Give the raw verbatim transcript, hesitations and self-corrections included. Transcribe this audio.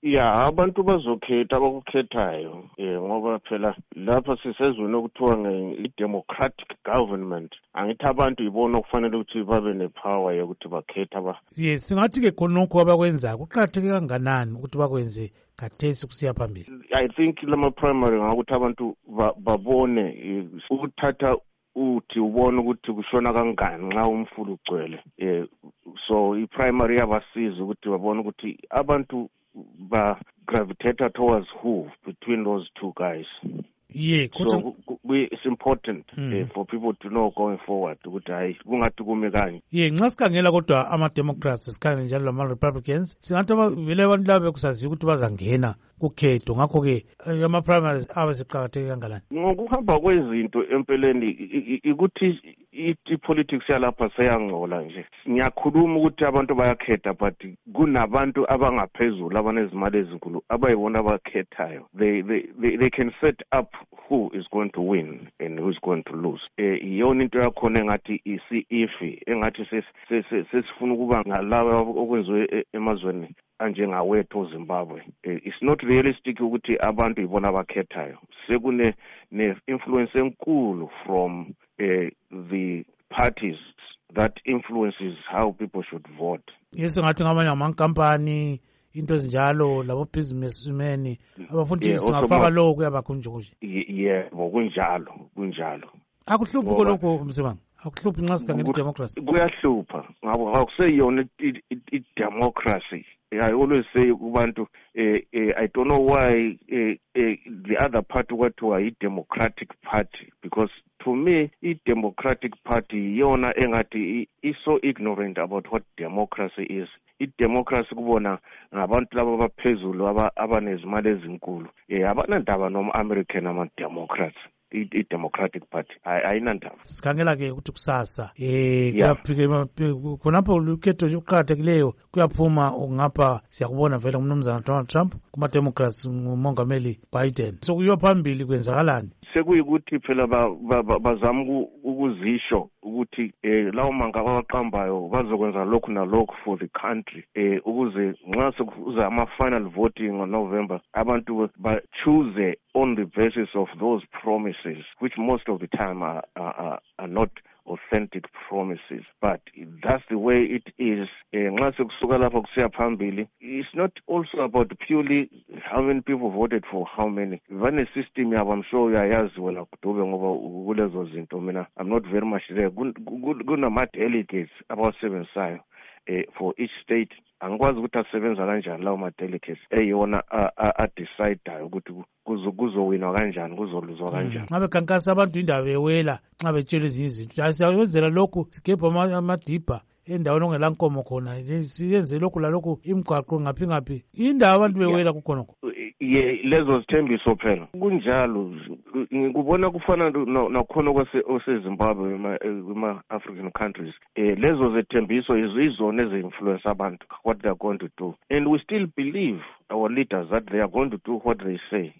ya abantu bazokhetha abakukhethayo eh ngoba phela lapha sisezweni okuthiwa nge-democratic government angithi abantu ibona okufanele ukuthi babe nepower yokuthi bakhetha ba yes singathi-ke khonokho abakwenzayo kuqakatheke kanganani ukuthi bakwenze khathesi kusiya phambili. I think lama-primary ngakuthi abantu babone ukuthatha uthi ubone ukuthi kushona kangani nxa umfula ugcwele eh so i-primary yabasiza ukuthi babone ukuthi abantu ba gravitate towards who between those two guys. Yeah, so we, it's important mm. uh, for people to know going forward ukuthi hayi kungathi kume kanje. Yeah, nxa sikhangela kodwa ama-Democrats sikhangela njalo lama-Republicans singathi vele abantu laba bekusaziyo ukuthi bazangena kukhetho ngakho-ke ama-primaries abe siqakatheke kangalani. Ngokuhamba kwezinto empeleni ukuthi i-politics yalapha seyangcola nje. Ngiyakhuluma ukuthi abantu bayakhetha but kunabantu abangaphezulu abanezimali ezinkulu abayibona abakhethayo. They, they, they, they can set up who is going to win and who is going to lose. Eh iyona into yakhona engathi isi-ifi engathi sesifuna ukuba ngalawa okwenziwe emazweni anjengawethu Zimbabwe. It's not realistic ukuthi abantu ibona abakhethayo. Sekune ne-influence enkulu from uh, the parties that influences how people should vote. Yes, ngathi ngamanye amankampani into ezinjalo labo businessmen abafuna singafaka lokho kuyabakhunjuje. Yebo kunjalo kunjalo. Akuhluphi kolokho msebanga. Akuhluphi nxa sikhangela i-democracy. Kuyahlupha ngabo akuseyona i-democracy. I always say kubantu eh, eh, I don't know why eh, eh, the other party what to a Democratic Party, because to me a Democratic Party yona engathi is so ignorant about what democracy is. I-democracy kubona ngabantu laba abaphezulu abanezimali ezinkulu eh abanandaba noma-American ama-Democrats. I-Democratic Party ayinandaba. Sikhangela-ke ukuthi kusasa eh kuyaphika khonapho ukhetho luqhakathekileyo kuyaphuma ngapha siyakubona vele umnumzana Donald Trump kuma-Democrats ngumongameli Biden. So kuyiwa phambili kwenzakalani? Sekuyikuthi phela bazama ukuzisho ukuthi eh lawo manga abaqambayo bazokwenza lokhu nalokhu for the country eh ukuze nxa sekuza ama-final voting on November abantu ba choose on the basis of those promises which most of the time are, are, are not authentic promises, but that's the way it is. Nxa sekusuka lapho kusiya phambili, it's not also about purely how many people voted for how many. Vane system yabo I'm sure uyayazi wena kudube ngoba kulezo zinto mina I'm not very much there. Kunama delegates abasebenzayo eh for each state. Angikwazi ukuthi asebenza kanjani lawo ma-delegates eyona a-decide ukuthi kuzowinwa kanjani kuzoluzwa kanjani. Ngabe khankasa abantu indaba ewela nxa betshela ezinye izinto siyawenzela lokhu sigebha amadibha endaweni ongela nkomo khona siyenze lokhu lalokhu imigwaqo ngaphi ngaphi indaba abantu bewela kukhonokho. Ye lezo zithembiso phela kunjalo ngikubona kufana nakhona kwaseZimbabwe kuma-African countries eh lezo zethembiso izizona ezi-influence abantu what they are going to do, and we still believe our leaders that they are going to do what they say.